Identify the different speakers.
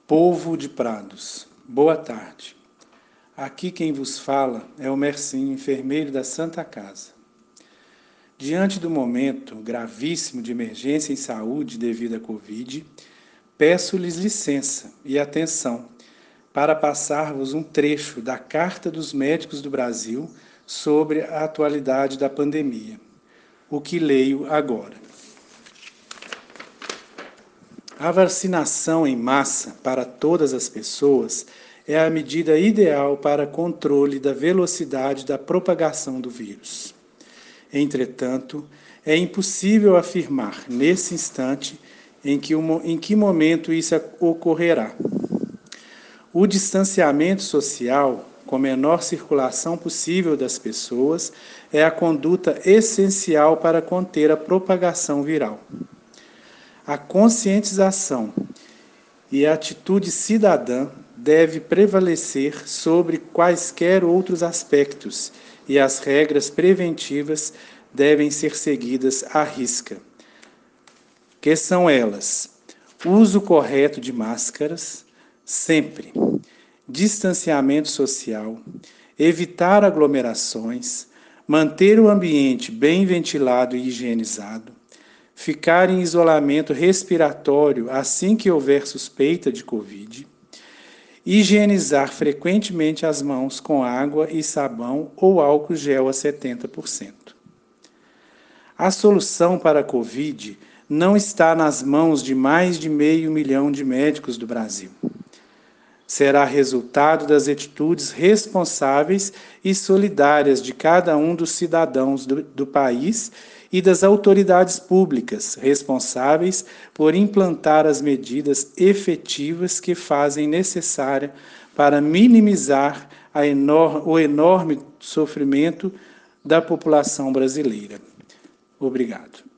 Speaker 1: Povo de Prados, boa tarde. Aqui quem vos fala é o Mercinho, enfermeiro da Santa Casa. Diante do momento gravíssimo de emergência em saúde devido à Covid, peço-lhes licença e atenção para passar-vos um trecho da Carta dos Médicos do Brasil sobre a atualidade da pandemia, o que leio agora. A vacinação em massa para todas as pessoas é a medida ideal para controle da velocidade da propagação do vírus. Entretanto, é impossível afirmar, nesse instante, em que momento isso ocorrerá. O distanciamento social, com a menor circulação possível das pessoas, é a conduta essencial para conter a propagação viral. A conscientização e a atitude cidadã deve prevalecer sobre quaisquer outros aspectos e as regras preventivas devem ser seguidas à risca. Que são elas: uso correto de máscaras, sempre, distanciamento social, evitar aglomerações, manter o ambiente bem ventilado e higienizado, ficar em isolamento respiratório assim que houver suspeita de Covid, higienizar frequentemente as mãos com água e sabão ou álcool gel a 70%. A solução para a Covid não está nas mãos de mais de 500 mil de médicos do Brasil. Será resultado das atitudes responsáveis e solidárias de cada um dos cidadãos do país e das autoridades públicas responsáveis por implantar as medidas efetivas que fazem necessária para minimizar o enorme sofrimento da população brasileira. Obrigado.